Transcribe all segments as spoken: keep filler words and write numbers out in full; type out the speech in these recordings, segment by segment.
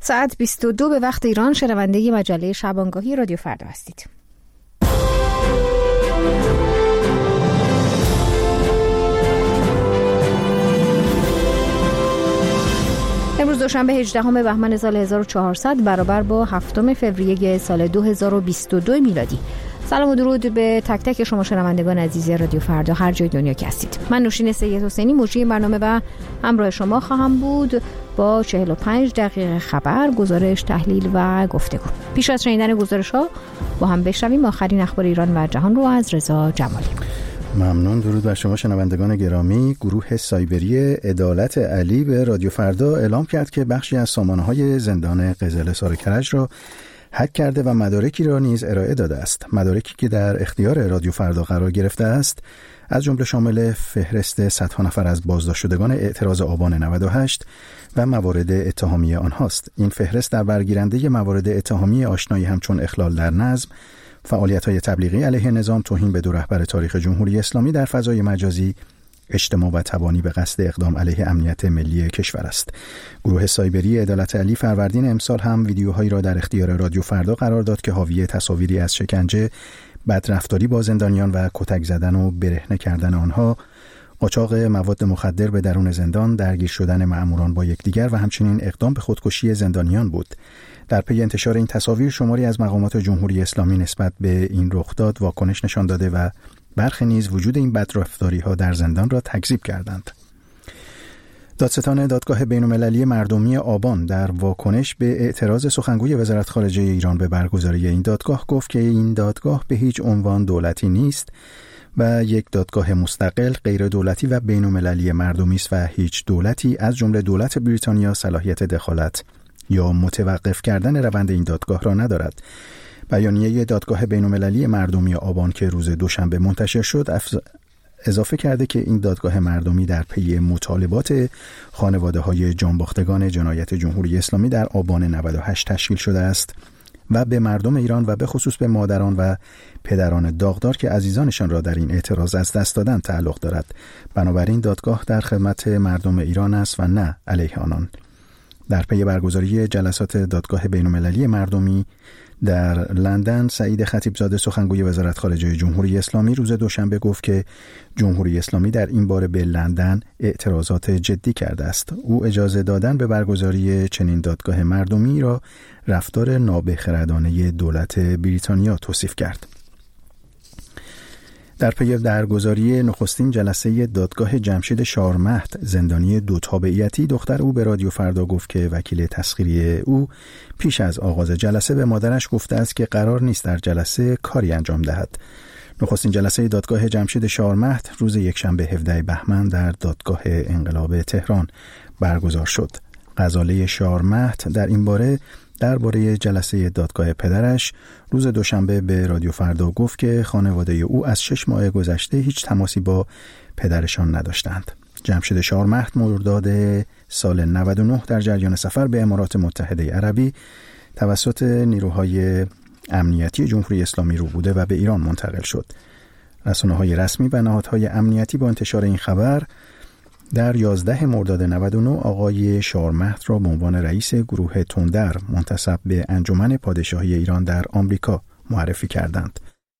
ساعت بیست و دو به وقت ایران، شنونده مجله شبانگاهی رادیو فردا هستید. امروز دوشنبه هجدهم بهمن سال هزار و چهارصد برابر با هفتم فوریه سال دو هزار و بیست و دو میلادی. سلام و درود به تک تک شما شنوندگان عزیز رادیو فردا هر جای دنیا که هستید. من نوشین سید حسینی مجری برنامه و همراه شما خواهم بود با چهل و پنج دقیقه خبر، گزارش، تحلیل و گفتگو. پیش از شنیدن گزارش‌ها با هم بشنویم آخرین اخبار ایران و جهان رو از رضا جمالی. ممنون. درود بر شما شنوندگان گرامی. گروه سایبری عدالت علی به رادیو فردا اعلام کرد که بخشی از سامانه‌های زندان قزل سار کرج را هک کرده و مدارکی را نیز ارائه داده است. مدارکی که در اختیار رادیو فردا قرار گرفته است از جمله شامل فهرست صدها نفر از بازداشت شدگان اعتراض آبان نود و هشت و موارد اتهامی آنهاست. این فهرست در برگیرنده موارد اتهامی آشنایی همچون اخلال در نظم، فعالیت‌های تبلیغی علیه نظام، توهین به دو رهبر تاریخ جمهوری اسلامی در فضای مجازی، اجتماع و تبانی به قصد اقدام علیه امنیت ملی کشور است. گروه سایبری عدالت علی فروردین امسال هم ویدیوهایی را در اختیار رادیو فردا قرار داد که حاوی تصاویری از شکنجه، بدرفتاری با زندانیان و کتک زدن و برهنه کردن آنها، قاچاق مواد مخدر به درون زندان، درگیر شدن مأموران با یکدیگر و همچنین اقدام به خودکشی زندانیان بود. در پی انتشار این تصاویر شماری از مقامات جمهوری اسلامی نسبت به این رخداد واکنش نشان داده و برخی نیز وجود این بدرفتاری‌ها در زندان را تکذیب کردند. دادستان دادگاه بین‌المللی مردمی آبان در واکنش به اعتراض سخنگوی وزارت خارجه ایران به برگزاری این دادگاه گفت که این دادگاه به هیچ عنوان دولتی نیست و یک دادگاه مستقل، غیر دولتی و بین‌المللی مردمی است و هیچ دولتی از جمله دولت بریتانیا صلاحیت دخالت یا متوقف کردن روند این دادگاه را ندارد. بیانیه دادگاه بین‌المللی مردمی آبان که روز دوشنبه منتشر شد اضافه کرده که این دادگاه مردمی در پی مطالبات خانواده‌های جانباختگان جنایت جمهوری اسلامی در آبان نود و هشت تشکیل شده است و به مردم ایران و به خصوص به مادران و پدران داغدار که عزیزانشان را در این اعتراض از دست دادند تعلق دارد. بنابراین دادگاه در خدمت مردم ایران است و نه علیه آنان. در پی برگزاری جلسات دادگاه بین‌المللی مردمی در لندن، سعید خطیبزاده سخنگوی وزارت خارجه جمهوری اسلامی روز دوشنبه گفت که جمهوری اسلامی در این باره به لندن اعتراضات جدی کرده است. او اجازه دادن به برگزاری چنین دادگاه مردمی را رفتار نابخردانه دولت بریتانیا توصیف کرد. در پی درگذاری نخستین جلسه دادگاه جمشید شارمهد زندانی دو تابعیتی، دختر او به رادیو فردا گفت که وکیل تسخیری او پیش از آغاز جلسه به مادرش گفته است که قرار نیست در جلسه کاری انجام دهد. نخستین جلسه دادگاه جمشید شارمهد روز یکشنبه هفدهم بهمن در دادگاه انقلاب تهران برگزار شد. غزاله شارمهد در این باره درباره جلسه دادگاه پدرش روز دوشنبه به رادیو فردا گفت که خانواده او از شش ماه گذشته هیچ تماسی با پدرشان نداشتند. جمشید شارمهد مرداد سال نود و نه در جریان سفر به امارات متحده عربی توسط نیروهای امنیتی جمهوری اسلامی رو بوده و به ایران منتقل شد. رسانه‌های رسمی و نهادهای امنیتی با انتشار این خبر در یازده مرداد نود و نه آقای شارمهد را به عنوان رئیس گروه تندر منتسب به انجمن پادشاهی ایران در آمریکا معرفی کردند.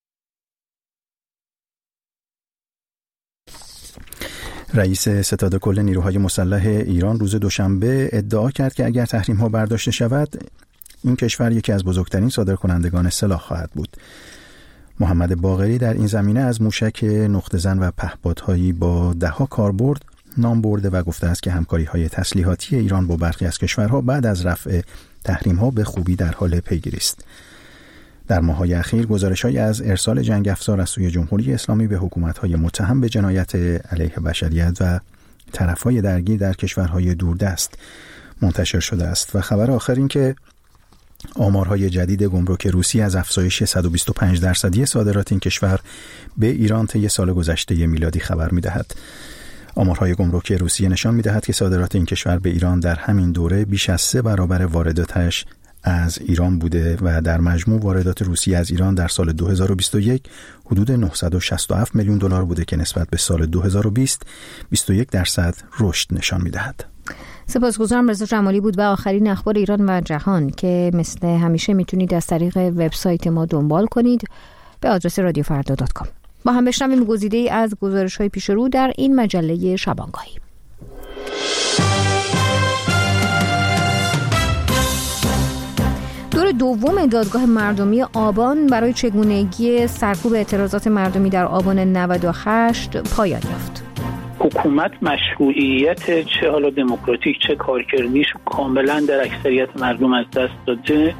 رئیس ستاد کل نیروهای مسلح ایران روز دوشنبه ادعا کرد که اگر تحریم‌ها برداشته شود، این کشور یکی از بزرگترین صادرکنندگان سلاح خواهد بود. محمد باقری در این زمینه از موشک نقطه‌زن و پهپادهایی با ده‌ها کاربرد نام برده و گفته است که همکاری‌های تسلیحاتی ایران با برخی از کشورها بعد از رفع تحریم‌ها به خوبی در حال پیگیری است. در ماه‌های اخیر گزارش‌هایی از ارسال جنگ افزار از سوی جمهوری اسلامی به حکومت‌های متهم به جنایت علیه بشریت و طرف‌های درگیر در کشورهای دوردست منتشر شده است و خبر آخر این که آمارهای جدید گمرک روسیه از افزایش صد و بیست و پنج درصدی صادرات این کشور به ایران طی سال گذشته میلادی خبر می‌دهد. آمارهای گمرک روسیه نشان می‌دهد که صادرات این کشور به ایران در همین دوره بیش از سه برابر وارداتش از ایران بوده و در مجموع واردات روسیه از ایران در سال دو هزار و بیست و یک حدود نهصد و شصت و هفت میلیون دلار بوده که نسبت به سال دو هزار و بیست بیست و یک درصد رشد نشان می‌دهد. سپاسگزارم. رضا جمالی بود و آخرین اخبار ایران و جهان که مثل همیشه میتونید از طریق وبسایت ما دنبال کنید به آدرس رادیو فردا دات کام. با هم بشنویم گزیده‌ای از گزارش‌های پیش رو در این مجله شبانگاهی. دور دوم دادگاه مردمی آبان برای چگونگی سرکوب اعتراضات مردمی در آبان نود و هشت پایان یافت. حکومت مشروعیت چه حالا دموکراتیک چه کارکردیش کاملا در اکثریت مردم از دست داده.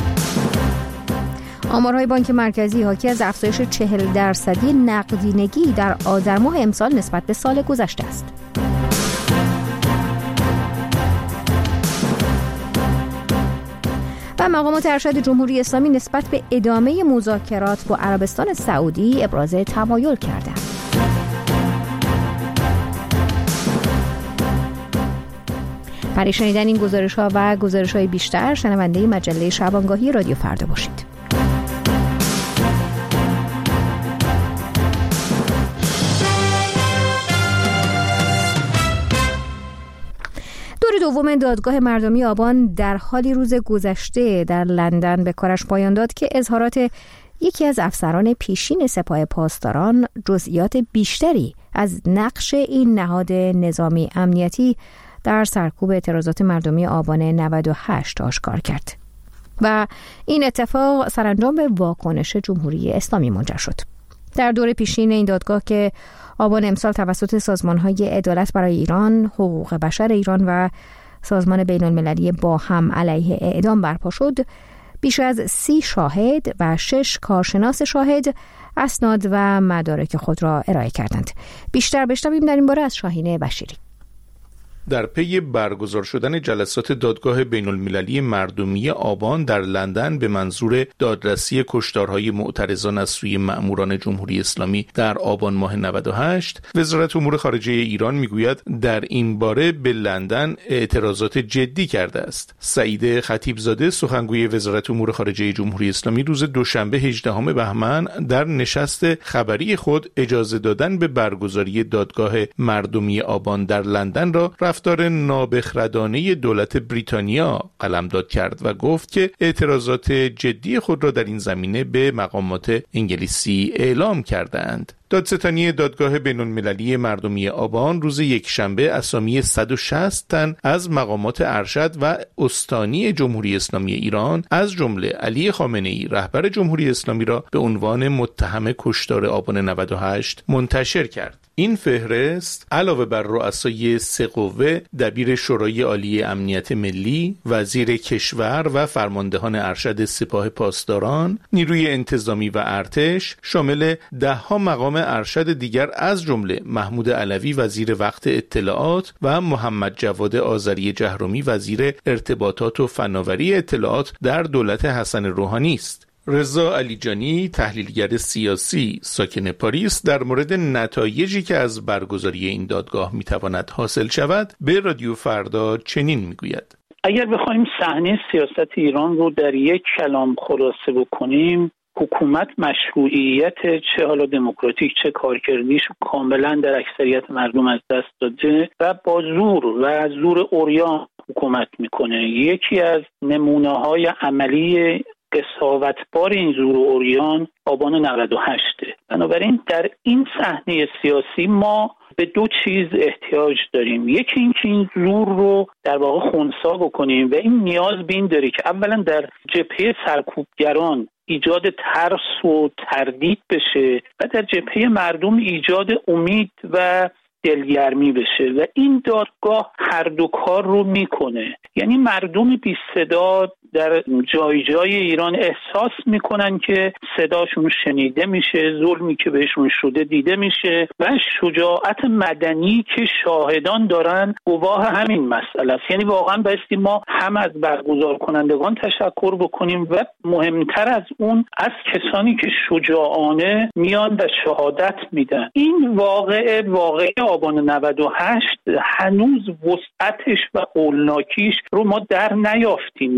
آمارهای بانک مرکزی حاکی از افزایش چهل درصدی نقدینگی در آذر ماه امسال نسبت به سال گذشته است. و مقامات ارشد جمهوری اسلامی نسبت به ادامه مذاکرات با عربستان سعودی ابراز تمایل کردند. برای شنیدن این گزارش‌ها و گزارش‌های بیشتر شنونده مجله شبانگاهی رادیو فردا باشید. دور دوم دادگاه مردمی آبان در حالی روز گذشته در لندن به کارش پایان داد که اظهارات یکی از افسران پیشین سپاه پاسداران جزئیات بیشتری از نقش این نهاد نظامی امنیتی در سرکوب اعتراضات مردمی آبان نود و هشت آشکار کرد و این اتفاق سرانجام به واکنش جمهوری اسلامی منجر شد. در دور پیشین این دادگاه که آبان امسال توسط سازمان‌های عدالت برای ایران، حقوق بشر ایران و سازمان بین‌المللی با هم علیه اعدام برپا شد، بیش از سی شاهد و شش کارشناس شاهد اسناد و مدارک خود را ارائه کردند. بیشتر بشنویم در این باره از شاهین بشیری. در پی برگزار شدن جلسات دادگاه بین‌المللی مردمی آبان در لندن به منظور دادرسی کشتارهای معترضان از سوی مأموران جمهوری اسلامی در آبان ماه نود و هشت، وزارت امور خارجه ایران میگوید در این باره به لندن اعتراضات جدی کرده است. سعید خطیبزاده سخنگوی وزارت امور خارجه جمهوری اسلامی روز دوشنبه هجدهم بهمن در نشست خبری خود اجازه دادن به برگزاری دادگاه مردمی آبان در لندن را رفتار نابخردانه دولت بریتانیا قلمداد کرد و گفت که اعتراضات جدی خود را در این زمینه به مقامات انگلیسی اعلام کردند. دادستانی دادگاه بین‌المللی مردمی آبان روز یکشنبه اسامی صد و شصت تن از مقامات ارشد و استانی جمهوری اسلامی ایران از جمله علی خامنه‌ای رهبر جمهوری اسلامی را به عنوان متهم کشتار آبان نود و هشت منتشر کرد. این فهرست علاوه بر رؤسای سه قوه، دبیر شورای عالی امنیت ملی، وزیر کشور و فرماندهان ارشد سپاه پاسداران، نیروی انتظامی و ارتش، شامل ده ها مقام ارشد دیگر از جمله محمود علوی وزیر وقت اطلاعات و محمد جواد آذری جهرومی وزیر ارتباطات و فناوری اطلاعات در دولت حسن روحانی است. رضا علیجانی تحلیلگر سیاسی ساکن پاریس در مورد نتایجی که از برگزاری این دادگاه میتواند حاصل شود به رادیو فردا چنین میگوید: اگر بخوایم صحنه سیاست ایران رو در یک کلام خلاصه بکنیم، حکومت مشروعیت چه حالا دموکراتیک چه کارکردیش کاملا در اکثریت مردم از دست داده و با زور و زور عریان حکومت میکنه. یکی از نمونه‌های عملی قساوتبار این زور و عریان آبان نود و هشت. بنابراین در این صحنه سیاسی ما به دو چیز احتیاج داریم. یکی این که این زور رو در واقع خنثی بکنیم و این نیاز به این داره که اولا در جبهه سرکوبگران ایجاد ترس و تردید بشه و در جبهه مردم ایجاد امید و دلگرمی بشه و این دادگاه هر دو کار رو میکنه. یعنی مردم بی صدا در جای جای ایران احساس میکنن که صداشون شنیده میشه، ظلمی که بهشون شده دیده میشه و شجاعت مدنی که شاهدان دارن گواه همین مسئله است. یعنی واقعا بایستی ما هم از برگزار کنندگان تشکر بکنیم و مهمتر از اون از کسانی که شجاعانه میان و شهادت میدن. این واقعه واقعه آبان نود و هشت هنوز وسعتش و هولناکیش رو ما در نیافتیم. ما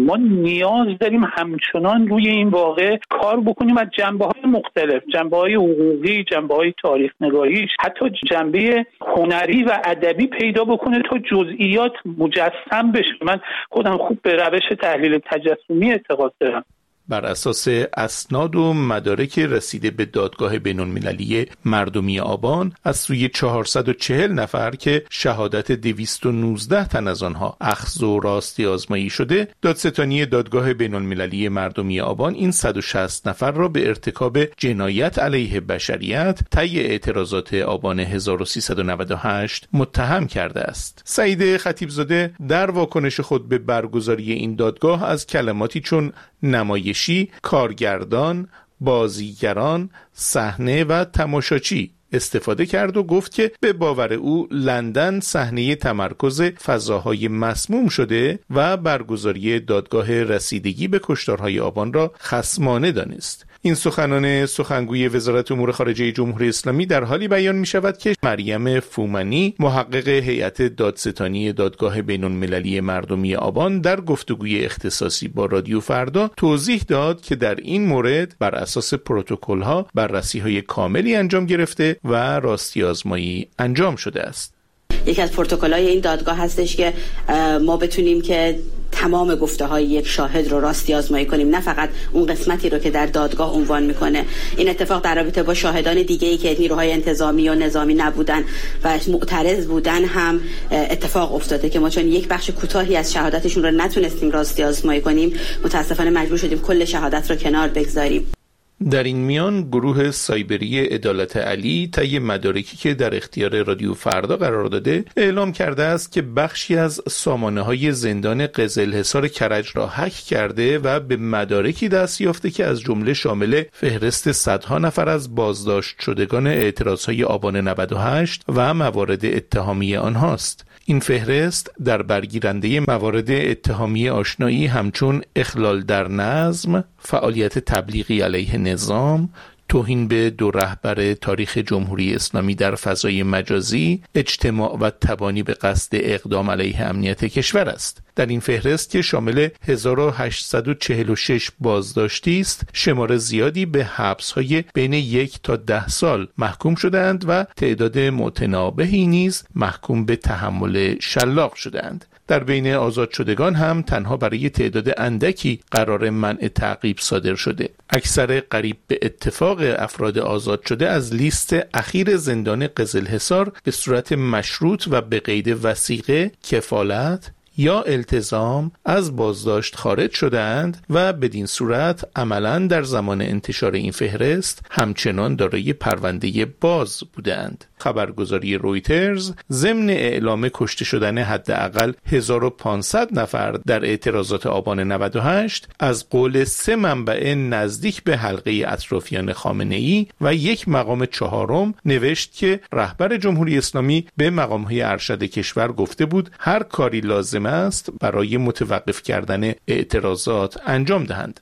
نیاز داریم همچنان روی این واقع کار بکنیم از جنبه‌های مختلف، جنبه‌های حقوقی، جنبه‌های تاریخ نگاریش، حتی جنبه هنری و ادبی پیدا بکنه تا جزئیات مجسم بشه. من خودم خوب به روش تحلیل تجسمی اعتقاد دارم. بر اساس اسناد و مدارک رسیده به دادگاه بین‌المللی مردمی آبان از سوی چهارصد و چهل نفر که شهادت دویست و نوزده تن از آنها اخذ و راستی آزمایی شده، دادستانی دادگاه بین‌المللی مردمی آبان این صد و شصت نفر را به ارتکاب جنایت علیه بشریت طی اعتراضات آبان هزار و سیصد و نود و هشت متهم کرده است. سعید خطیبزاده در واکنش خود به برگزاری این دادگاه از کلماتی چون نمایشی، کارگردان، بازیگران، صحنه و تماشاچی استفاده کرد و گفت که به باور او لندن صحنه تمرکز فضاهای مسموم شده و برگزاری دادگاه رسیدگی به کشتارهای آبان را خصمانه دانست. این سخنان سخنگوی وزارت امور خارجه جمهوری اسلامی در حالی بیان می شود که مریم فومنی، محقق هیئت دادستانی دادگاه بین‌المللی مردمی آبان، در گفتگوی اختصاصی با رادیو فردا توضیح داد که در این مورد بر اساس پروتکل‌ها بررسی‌های کاملی انجام گرفته و راستی آزمایی انجام شده است. یکی از پروتکل‌های این دادگاه هستش که ما بتونیم که تمام گفته‌های یک شاهد رو راستی آزمایی کنیم، نه فقط اون قسمتی رو که در دادگاه عنوان میکنه. این اتفاق در رابطه با شاهدان دیگه‌ای که نیروهای انتظامی و نظامی نبودن و معترض بودن هم اتفاق افتاده که ما چون یک بخش کوتاهی از شهادتشون رو نتونستیم راستی آزمایی کنیم، متاسفانه مجبور شدیم کل شهادت رو کنار بگذاریم. در این میان گروه سایبری عدالت علی طی مدارکی که در اختیار رادیو فردا قرار داده اعلام کرده است که بخشی از سامانه‌های زندان قزلحصار کرج را هک کرده و به مدارکی دست یافته که از جمله شامل فهرست صدها نفر از بازداشت شدگان اعتراضهای آبان نود و هشت و موارد اتهامی آنهاست. این فهرست در برگیرنده موارد اتهامی آشنایی همچون اخلال در نظم، فعالیت تبلیغی علیه نظام، توهین به دو رهبر تاریخ جمهوری اسلامی در فضای مجازی، اجتماع و تبانی به قصد اقدام علیه امنیت کشور است. در این فهرست که شامل هزار و هشتصد و چهل و شش بازداشتی است، شمار زیادی به حبس‌های بین یک تا ده سال محکوم شدند و تعداد متنابهی نیز محکوم به تحمل شلاق شدند. در بین آزاد شدگان هم تنها برای تعداد اندکی قرار منع تعقیب صادر شده. اکثر قریب به اتفاق افراد آزاد شده از لیست اخیر زندان قزلحصار به صورت مشروط و به قید وثیقه، کفالت یا التزام از بازداشت خارج شدند و بدین صورت عملاً در زمان انتشار این فهرست همچنان دارای پرونده باز بودند. خبرگزاری رویترز ضمن اعلام کشته شدن حداقل هزار و پانصد نفر در اعتراضات آبان نود و هشت از قول سه منبع نزدیک به حلقه اطرافیان خامنه‌ای و یک مقام چهارم نوشت که رهبر جمهوری اسلامی به مقام‌های ارشد کشور گفته بود هر کاری لازم است برای متوقف کردن اعتراضات انجام دهند.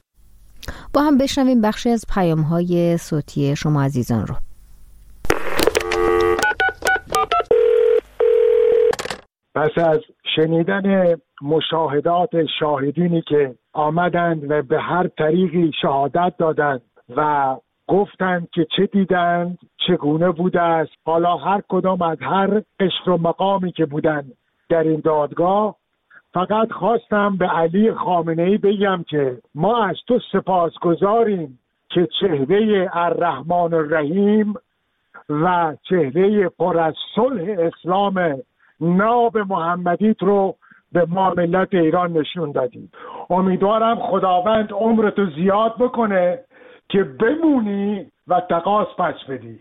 با هم بشنویم بخشی از پیام‌های صوتی شما عزیزان رو. پس از شنیدن مشاهدات شاهدینی که آمدند و به هر طریقی شهادت دادند و گفتند که چه دیدند، چگونه بوده است، حالا هر کدام از هر قشر و مقامی که بودند در این دادگاه، فقط خواستم به علی خامنه‌ای بگم که ما از تو سپاسگزاریم که چهره الرحمن الرحیم و چهره پر از صلح اسلام ناب محمدیت رو به ما ملت ایران نشون دادیم. امیدوارم خداوند عمرتو زیاد بکنه که بمونی و تقاص پس بدی.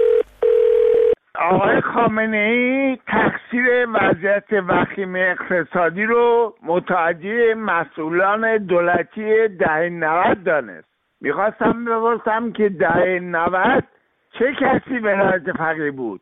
آقای خامنه‌ای تقصیر وضعیت وخیم اقتصادی رو متوجه مسئولان دولتی دهه نود دانست. میخواستم بپرسم که دهه نود چه کسی ولایت فقیه بود؟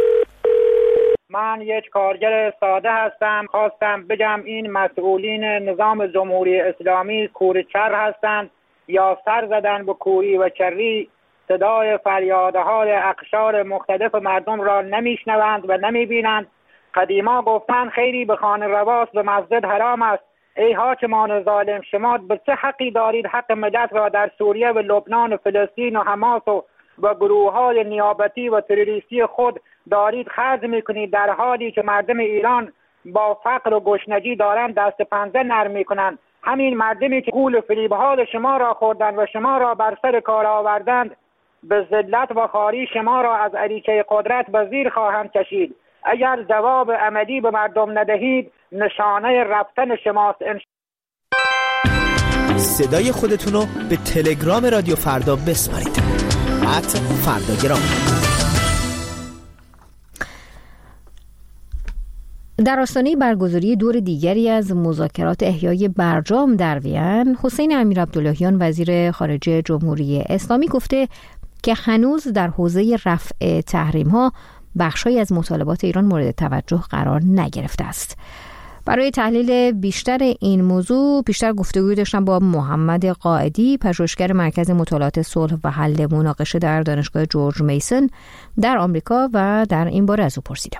من یک کارگر ساده هستم. خواستم بگم این مسئولین نظام جمهوری اسلامی کوری‌کر هستند یا سر زدن به کوری و کری، صدای فریادهای اقشار مختلف مردم را نمیشنوند و نمیبینند. قدیما گفتن خیلی به خانه رواست به مسجد حرام است. ای حاکمان ظالم، شما به چه حقی دارید حق ملت را در سوریه و لبنان و فلسطین و حماس و و گروه های نیابتی و تروریستی خود دارید خرج میکنید، در حالی که مردم ایران با فقر و گشنگی دارند دست پنجه نرم میکنند. همین مردمی که گول فریب ها شما را خوردند و شما را بر سر کار آوردند به ذلت و خواری شما را از اریکه قدرت به زیر خواهند کشید. اگر جواب عملی به مردم ندهید نشانه رفتن شماست. صدای خودتون رو به تلگرام رادیو فردا بسپارید. ات فرداگرام. در آستانه برگزاری دور دیگری از مذاکرات احیای برجام در وین، حسین امیرعبداللهیان وزیر خارجه جمهوری اسلامی گفته که هنوز در حوزه رفع تحریم‌ها بخشی از مطالبات ایران مورد توجه قرار نگرفته است. برای تحلیل بیشتر این موضوع بیشتر گفتگو داشتم با محمد قائدی، پژوهشگر مرکز مطالعات صلح و حل مناقشه در دانشگاه جورج میسون در آمریکا و در این باره از او پرسیدم.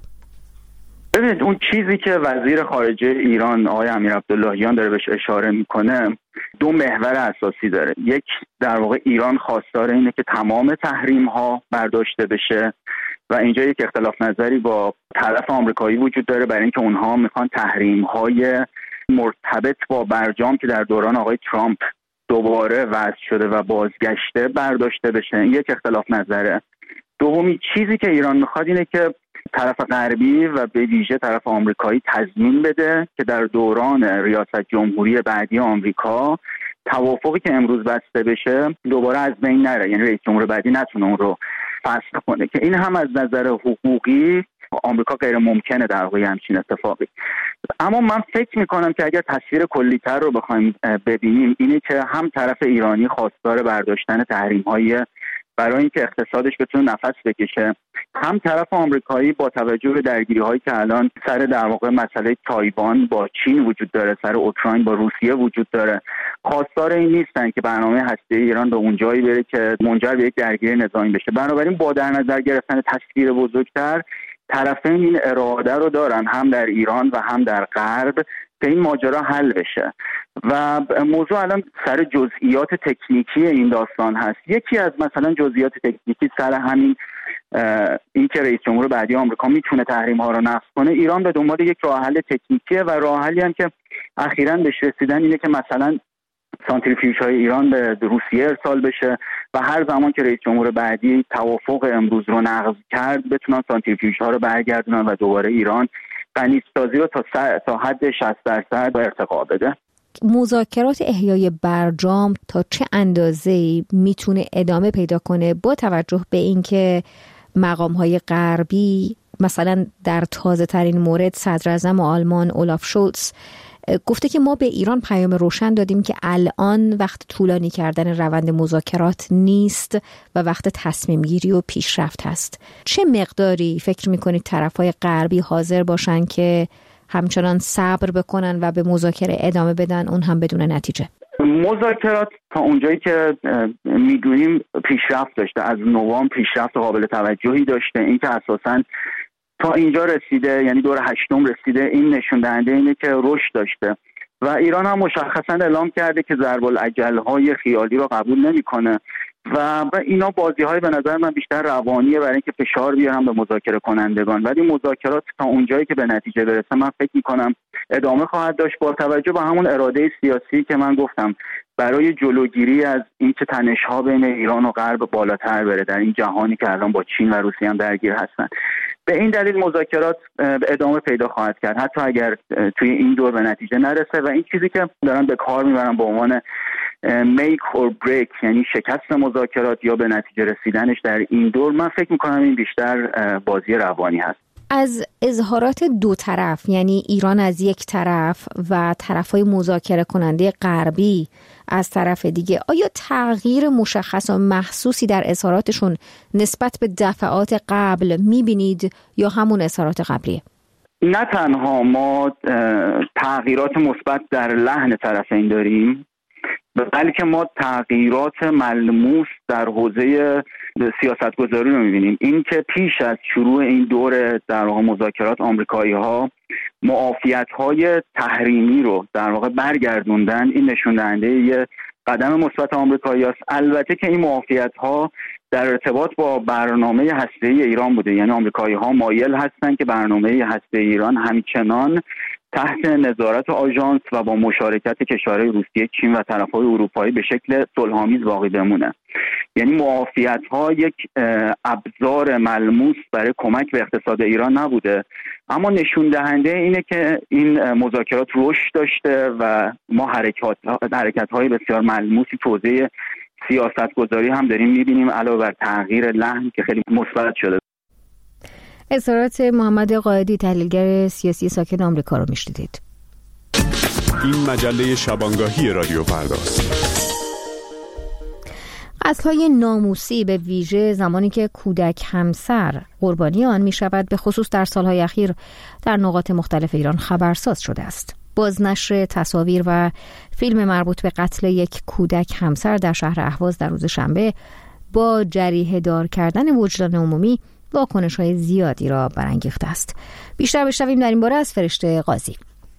ببینید اون چیزی که وزیر خارجه ایران آقای امیرعبداللهیان داره بهش اشاره میکنه دو محور اساسی داره. یک، در واقع ایران خواستار اینه که تمام تحریم ها برداشته بشه و اینجا یک اختلاف نظری با طرف آمریکایی وجود داره برای اینکه اونها میخوان تحریم های مرتبط با برجام که در دوران آقای ترامپ دوباره وضع شده و بازگشته برداشته بشه. یک اختلاف نظره. دومی چیزی که ایران میخواد اینه که طرف غربی و به ویژه طرف آمریکایی تضمین بده که در دوران ریاست جمهوری بعدی آمریکا توافقی که امروز بسته بشه دوباره از بین نره، یعنی رئیس جمهور بعدی نتونه اون رو فسخ کنه، که این هم از نظر حقوقی آمریکا غیر ممکنه در واقع همچین اتفاقی. اما من فکر میکنم که اگر تصویر کلی‌تر رو بخوایم ببینیم اینه که هم طرف ایرانی خواستار برداشتن تحریم‌های برای اینکه اقتصادش بتونه نفس بکشه، هم طرف آمریکایی با توجه به درگیری‌هایی که الان سر در واقع مسئله تایوان با چین وجود داره، سر اوکراین با روسیه وجود داره، خواستار این نیستن که برنامه هسته‌ای ایران به اون جایی بره که منجر به یک درگیری نظامی بشه. بنابراین با در نظر گرفتن تصویر بزرگتر، طرفین این اراده رو دارن هم در ایران و هم در غرب که این ماجرا حل بشه و موضوع الان سر جزئیات تکنیکی این داستان هست. یکی از مثلا جزئیات تکنیکی سر همین این که رئیس جمهور بعدی آمریکا میتونه تحریم ها رو نقض کنه. ایران به دنبال یک راه حل تکنیکیه و راه حلی هم که اخیراً بهش رسیدن اینه که مثلا سانتریفیوژ های ایران به روسیه ارسال بشه و هر زمان که رئیس جمهور بعدی توافق امروز رو نقض کرد بتونن سانتریفیوژ ها رو برگردونن و دوباره ایران غنیسازی رو تا تا حد شصت درصد ارتقا بده. مذاکرات احیای برجام تا چه اندازه‌ای میتونه ادامه پیدا کنه با توجه به اینکه مقام‌های غربی مثلا در تازه ترین مورد صدر اعظم آلمان اولاف شولتز گفته که ما به ایران پیام روشن دادیم که الان وقت طولانی کردن روند مذاکرات نیست و وقت تصمیم گیری و پیشرفت هست. چه مقداری فکر میکنید طرفای غربی حاضر باشن که همچنان صبر بکنن و به مذاکره ادامه بدن، اون هم بدون نتیجه؟ مذاکرات تا اونجایی که میدونیم پیشرفت داشته، از نوامبر پیشرفت قابل توجهی داشته. این که اساساً تا اینجا رسیده، یعنی دور هشتم رسیده، این نشون دهنده اینه که رشد داشته و ایران هم مشخصا اعلام کرده که ضرب الاجل‌های خیالی رو قبول نمی‌کنه و اینا بازی‌های به نظر من بیشتر روانیه برای اینکه فشار بیارن به مذاکره کنندگان. ولی مذاکرات تا اونجایی که به نتیجه برسه من فکر می‌کنم ادامه خواهد داشت با توجه به همون اراده سیاسی که من گفتم برای جلوگیری از اینکه تنش‌ها بین ایران و غرب بالاتر بره در این جهانی که الان با چین و روسیه هم درگیر هستن. به این دلیل مذاکرات ادامه پیدا خواهد کرد حتی اگر توی این دور به نتیجه نرسه و این چیزی که دارن به کار میبرن به عنوان make or break، یعنی شکست مذاکرات یا به نتیجه رسیدنش در این دور، من فکر میکنم این بیشتر بازی روانی هست. از اظهارات دو طرف، یعنی ایران از یک طرف و طرفای مذاکره کننده غربی از طرف دیگه، آیا تغییر مشخص و محسوسی در اظهاراتشون نسبت به دفعات قبل میبینید یا همون اظهارات قبلیه؟ نه تنها ما تغییرات مثبت در لحن طرفین داریم، بلکه ما تغییرات ملموس در حوزه سیاستگذاری رو می‌بینیم. این که پیش از شروع این دور در واقع مذاکرات آمریکایی‌ها معافیت‌های تحریمی رو در واقع برگردوندن، این نشون دهنده یه قدم مثبت آمریکایی‌هاست. البته که این معافیت‌ها در ارتباط با برنامه هسته‌ای ایران بوده، یعنی آمریکایی‌ها مایل هستند که برنامه هسته‌ای ایران همچنان تحت نظارت آژانس و با مشارکت کشورهای روسیه، چین و طرف‌های اروپایی به شکل صلح‌آمیز باقی بمونه. یعنی معافیت‌ها یک ابزار ملموس برای کمک به اقتصاد ایران نبوده، اما نشون دهنده اینه که این مذاکرات رشد داشته و ما حرکات حرکت‌های بسیار ملموسی تو حوزه سیاست‌گذاری هم داریم می‌بینیم، علاوه بر تغییر لحن که خیلی مثبت شده. اظهارات محمد قائدی، تحلیلگر سیاسی ساکن آمریکا رو میشنیدید. این مجله شبانگاهی رادیو فرداست. قتل‌های ناموسی به ویژه زمانی که کودک همسر قربانی آن می شود، به خصوص در سالهای اخیر در نقاط مختلف ایران خبرساز شده است. بازنشر تصاویر و فیلم مربوط به قتل یک کودک همسر در شهر اهواز در روز شنبه با جریحه دار کردن وجدان عمومی واکنش‌های زیادی را برانگیخته است. بیشتر بشنویم در این باره از فرشته قاضی.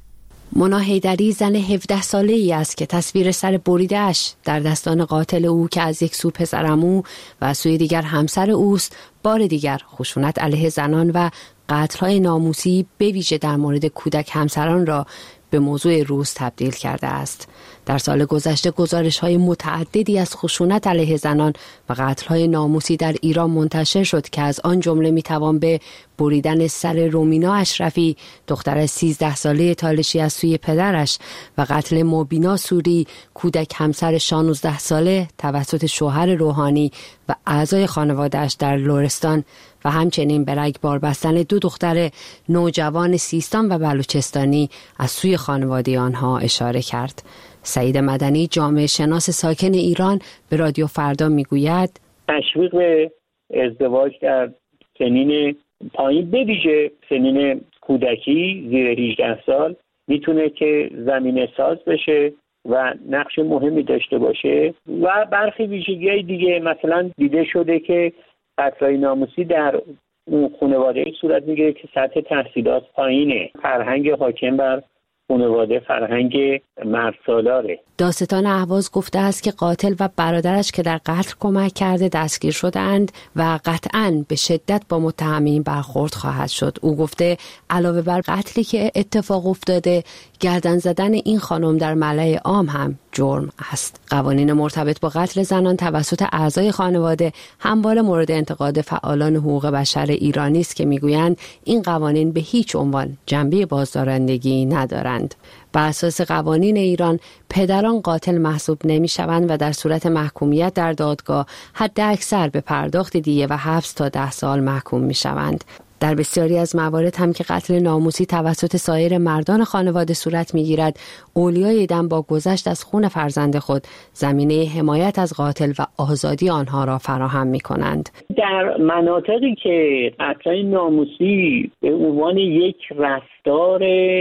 مونا حیدری زن هفده ساله ای است که تصویر سر بریده‌اش در دستان قاتل او که از یک سو پسرعمو و از سوی دیگر همسر اوست، بار دیگر خشونت علیه زنان و قتل‌های ناموسی به ویژه در مورد کودک همسران را به موضوع روز تبدیل کرده است. در سال گذشته گزارش‌های متعددی از خشونت علیه زنان و قتل‌های ناموسی در ایران منتشر شد که از آن جمله می‌توان به بریدن سر رومینا اشرفی، دختر سیزده ساله تالشی از سوی پدرش، و قتل مبینا سوری، کودک همسر شانزده ساله توسط شوهر روحانی و اعضای خانواده‌اش در لرستان و همچنین به رگبار بستن دو دختر نوجوان سیستان و بلوچستانی از سوی خانواده آنها اشاره کرد. سعید مدنی، جامعه شناس ساکن ایران، به رادیو فردا میگوید تشویق به ازدواج در سنین پایین، به ویژه سنین کودکی زیر هجده سال، میتونه که زمینه ساز بشه و نقش مهمی داشته باشه. و برخی ویژگی‌های دیگه، مثلا دیده شده که قتل‌های ناموسی در اون خانواده صورت میگیره که سطح تحصیلات پایینه، فرهنگ حاکم بر خانواده فرهنگ مردسالاره. داستان اهواز گفته است که قاتل و برادرش که در قتل کمک کرده دستگیر شدند و قطعاً به شدت با متهمین برخورد خواهد شد. او گفته علاوه بر قتلی که اتفاق افتاده، گردن زدن این خانم در ملأ عام هم جرم است. قوانین مرتبط با قتل زنان توسط اعضای خانواده همواره مورد انتقاد فعالان حقوق بشر ایرانی است که میگویند این قوانین به هیچ عنوان جنبه بازدارندگی ندارند. بر اساس قوانین ایران پدران قاتل محسوب نمی‌شوند و در صورت محکومیت در دادگاه حد اکثر به پرداخت دیه و حبس تا ده سال محکوم می‌شوند. در بسیاری از موارد هم که قتل ناموسی توسط سایر مردان خانواده صورت می‌گیرد، اولیای دم با گذشت از خون فرزند خود زمینه حمایت از قاتل و آزادی آنها را فراهم می‌کنند. در مناطقی که قتل ناموسی به عنوان یک رفتار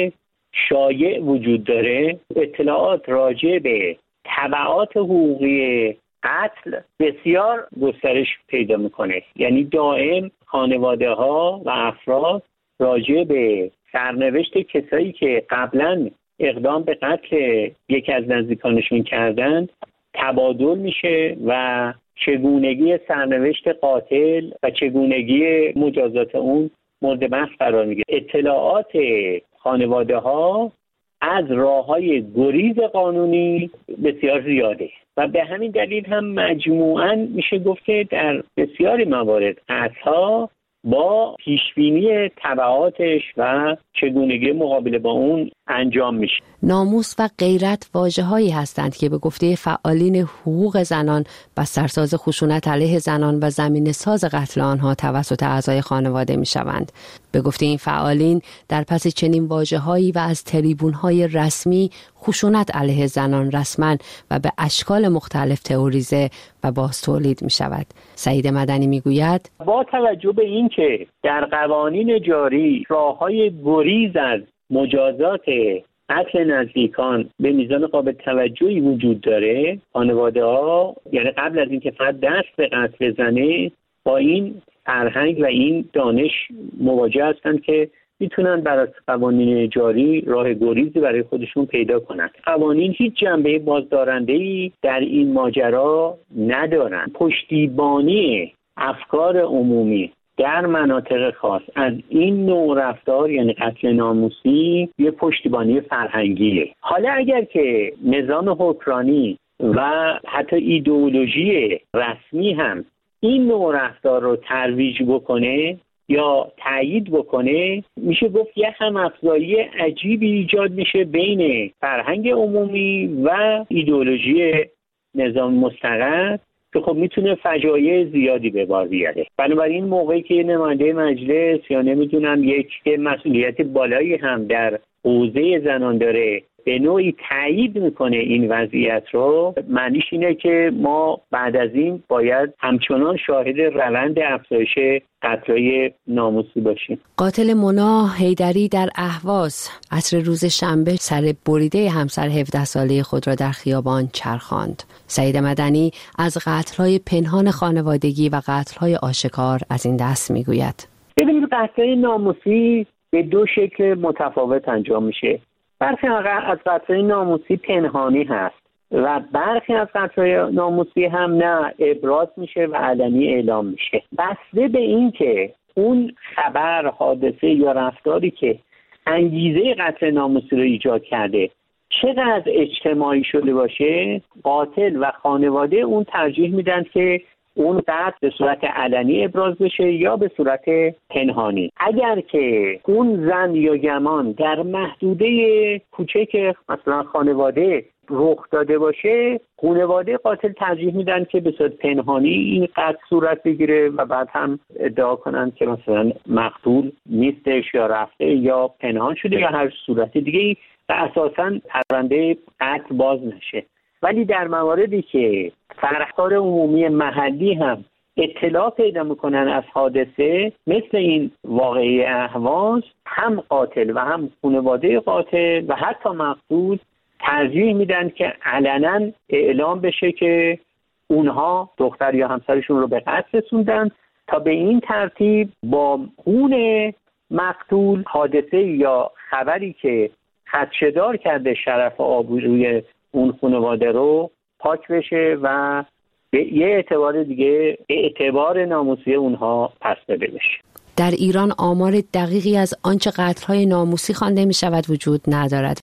شایع وجود داره، اطلاعات راجع به تبعات حقوقی قتل بسیار گسترش پیدا میکنه. یعنی دائم خانواده ها و افراد راجع به سرنوشت کسایی که قبلا اقدام به قتل یکی از نزدیکانشون کردند تبادل میشه و چگونگی سرنوشت قاتل و چگونگی مجازات اون مورد بحث قرار میگیره. اطلاعات خانواده ها از راه‌های گریز قانونی بسیار زیاده و به همین دلیل هم مجموعاً میشه گفت که در بسیاری موارد قتل‌ها با پیشبینی تبعاتش و چگونگی مقابله با اون انجام میشه. ناموس و غیرت واژه‌هایی هستند که به گفته فعالین حقوق زنان بسترساز خشونت علیه زنان و زمینه ساز قتل آنها توسط اعضای خانواده میشوند. به گفته این فعالین در پس چنین واژه‌هایی و از تریبون‌های رسمی خشونت علیه زنان رسما و به اشکال مختلف تئوریزه و باز تولید می شود. سعید مدنی می گوید با توجه به این که در قوانین جاری راه‌های گریز از مجازات قتل نزدیکان به میزان قابل توجهی وجود داره، خانواده ها یعنی قبل از اینکه فقط دست به قتل بزنه با این فرهنگ و این دانش مواجه هستند که میتونن بر قوانین جاری راه گریزی برای خودشون پیدا کنند. قوانین هیچ جنبه بازدارنده‌ای در این ماجرا ندارن. پشتیبانی افکار عمومی در مناطق خاص از این نوع رفتار یعنی قتل ناموسی یه پشتیبانی فرهنگیه. حالا اگر که نظام حکمرانی و حتی ایدئولوژی رسمی هم این نوع رفتار رو ترویج بکنه یا تایید بکنه، میشه گفت یه هم افزایی عجیبی ایجاد میشه بین فرهنگ عمومی و ایدئولوژی نظام مستقر که خب میتونه فجایع زیادی به بار بیاره. بنابراین موقعی که نماینده مجلس یا نمیدونم یک که مسئولیت بالایی هم در حوزه زنان داره به نوعی تایید میکنه این وضعیت رو، معنیش اینه که ما بعد از این باید همچنان شاهد روند افزایش قتل‌های ناموسی باشیم. قاتل مونا حیدری در اهواز عصر روز شنبه سر بریده همسر هفده ساله خود را در خیابان چرخاند. سعید مدنی از قتل‌های پنهان خانوادگی و قتل‌های آشکار از این دست میگوید. ببینید قتل‌های ناموسی به دو شکل متفاوت انجام میشه. برخی از قتل‌های ناموسی پنهانی هست و برخی از قتل‌های ناموسی هم نه ابراز میشه و علنی اعلام میشه. بسته به این که اون خبر، حادثه یا رفتاری که انگیزه قتل ناموسی رو ایجاد کرده چقدر اجتماعی شده باشه، قاتل و خانواده اون ترجیح میدن که اون قتل به صورت علنی ابراز بشه یا به صورت پنهانی. اگر که اون زن یا گمان در محدوده کوچک مثلا خانواده رخ داده باشه، خانواده قاتل ترجیح میدن که به صورت پنهانی این قتل صورت بگیره و بعد هم ادعا کنن که مثلا مقتول نیستش یا رفته یا پنهان شده یا هر صورت دیگه و اساساً پرونده قتل باز نشه. ولی در مواردی که فرهنگ عمومی محلی هم اطلاع پیدا میکنن از حادثه مثل این واقعه اهواز، هم قاتل و هم خانواده قاتل و حتی مقتول ترجیح میدن که علنا اعلام بشه که اونها دختر یا همسرشون رو به قتل رسوندن تا به این ترتیب با خون مقتول حادثه یا خبری که خدشه‌دار کرده شرف و آبروی اون خانواده رو پاک بشه و به یه اعتبار دیگه اعتبار ناموسی اونها پس داده بشه. در ایران آمار دقیقی از آنچه قتل‌های ناموسی خوانده می شود وجود ندارد.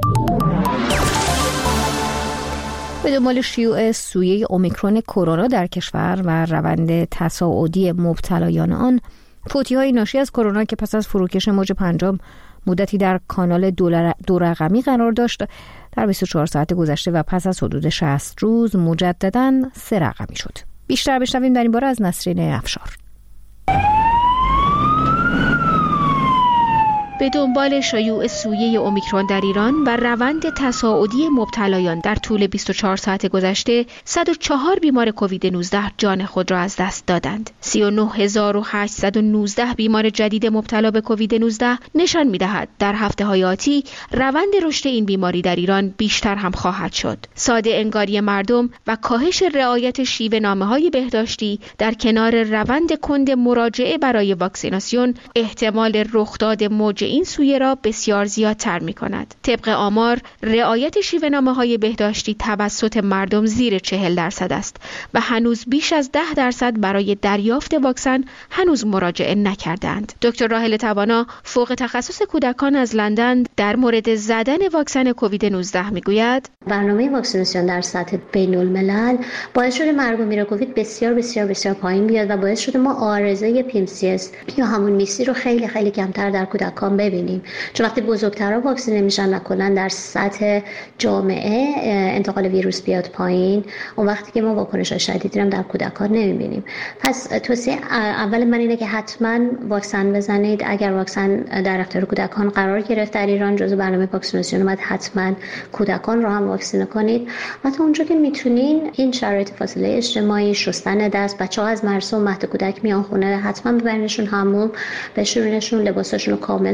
به دنبال شیوع سویه اومیکرون کرونا در کشور و روند تصاعدی مبتلایان آن، فوتی‌های ناشی از کرونا که پس از فروکش موج پنجم مدتی در کانال دو رقمی قرار داشت، در بیست و چهار ساعت گذشته و پس از حدود شصت روز مجدداً سه رقمی شد. بیشتر بشنویم در این باره از نسرین افشار. به دنبال شیوع سویه اومیکرون در ایران و روند تصاعدی مبتلایان در طول بیست و چهار ساعت گذشته، صد و چهار بیمار کووید نوزده جان خود را از دست دادند. سی و نه هزار و هشتصد و نوزده بیمار جدید مبتلا به کووید نوزده نشان می‌دهد در هفته‌های آتی روند رشد این بیماری در ایران بیشتر هم خواهد شد. ساده انگاری مردم و کاهش رعایت شیوه نامه‌های بهداشتی در کنار روند کند مراجعه برای واکسیناسیون احتمال رخداد موج این سویه را بسیار زیادتر می کند. طبق آمار، رعایت شیوه‌نامه‌های بهداشتی توسط مردم زیر چهل درصد است و هنوز بیش از ده درصد برای دریافت واکسن هنوز مراجعه نکردند. دکتر راحله توانا، فوق تخصص کودکان از لندن، در مورد زدن واکسن کووید نوزده می گوید: برنامه واکسیناسیون در سطح بین الملل باعث شده مرگ و میر کووید بسیار بسیار بسیار پایین بیاد و باعث شده ما عارضه پی ام سی اس یا همون میسی رو خیلی خیلی کمتر در کودکان ببینیم. چون وقتی بزرگترها واکسینه میشن و کلا در سطح جامعه انتقال ویروس بیاد پایین، اون وقتی که ما واکنش‌های شدیدی هم در کودکان نمیبینیم. پس توصیه اول من اینه که حتما واکسن بزنید. اگر واکسن در اختیار کودکان قرار گرفت در ایران، جزو برنامه واکسیناسیون اومد، حتما کودکان رو هم واکسینه کنید. حتی اونجا که میتونین این شرایط فاصله اجتماعی، شستن دست، بچه‌ها از مدرسه و مهد کودک میان خونه، حتما ببرینشون حموم، بشورینشون، لباساشون رو کامل